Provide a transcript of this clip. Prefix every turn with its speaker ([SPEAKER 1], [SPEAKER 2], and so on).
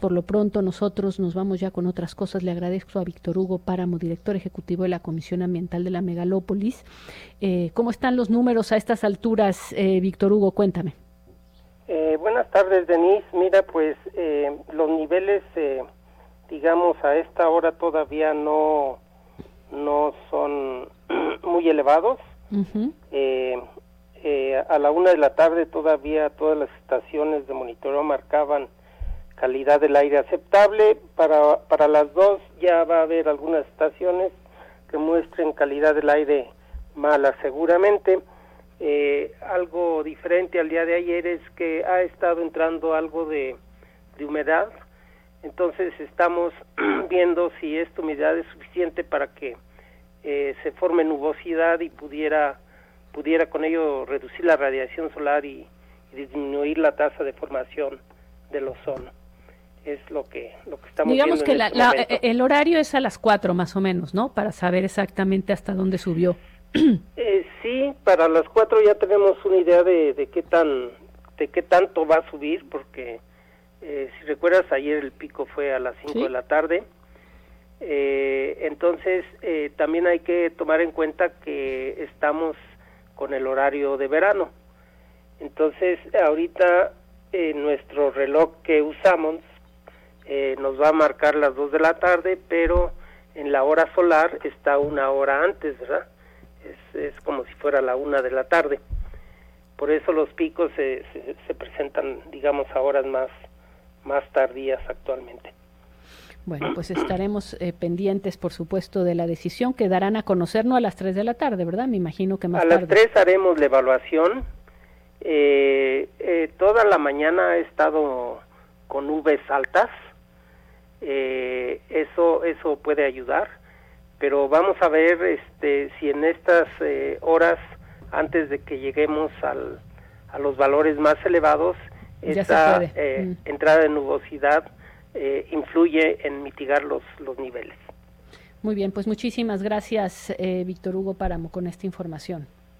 [SPEAKER 1] Por lo pronto nosotros nos vamos ya con otras cosas. Le agradezco a Víctor Hugo Páramo, director ejecutivo de la Comisión Ambiental de la Megalópolis. ¿Cómo están los números a estas alturas, Víctor Hugo? Cuéntame.
[SPEAKER 2] Buenas tardes, Denise. Mira, pues los niveles, digamos, a esta hora todavía no son muy elevados.
[SPEAKER 1] Uh-huh.
[SPEAKER 2] A la 1 de la tarde todavía todas las estaciones de monitoreo marcaban calidad del aire aceptable. Para las 2 ya va a haber algunas estaciones que muestren calidad del aire mala seguramente. Algo diferente al día de ayer es que ha estado entrando algo de humedad, entonces estamos viendo si esta humedad es suficiente para que se forme nubosidad y pudiera con ello reducir la radiación solar y disminuir la tasa de formación del ozono. Es lo que estamos
[SPEAKER 1] Digamos
[SPEAKER 2] viendo.
[SPEAKER 1] Que el horario es a las 4 más o menos, ¿no? Para saber exactamente hasta dónde subió.
[SPEAKER 2] Sí, para las 4 ya tenemos una idea de qué tanto va a subir, porque si recuerdas, ayer el pico fue a las 5
[SPEAKER 1] ¿Sí?
[SPEAKER 2] de la tarde. Entonces también hay que tomar en cuenta que estamos con el horario de verano. Entonces ahorita nuestro reloj que usamos nos va a marcar las 2 de la tarde, pero en la hora solar está una hora antes, ¿verdad? Es como si fuera la 1 de la tarde. Por eso los picos se presentan, digamos, a horas más tardías actualmente.
[SPEAKER 1] Bueno, pues estaremos pendientes, por supuesto, de la decisión que darán a conocer, no a las 3 de la tarde, ¿verdad? Me imagino que más tarde.
[SPEAKER 2] A las 3 haremos la evaluación. Toda la mañana ha estado con nubes altas. Eso puede ayudar. Pero vamos a ver si en estas horas, antes de que lleguemos a los valores más elevados, esta entrada de nubosidad influye en mitigar los niveles.
[SPEAKER 1] Muy bien, pues muchísimas gracias, Víctor Hugo Páramo, con esta información.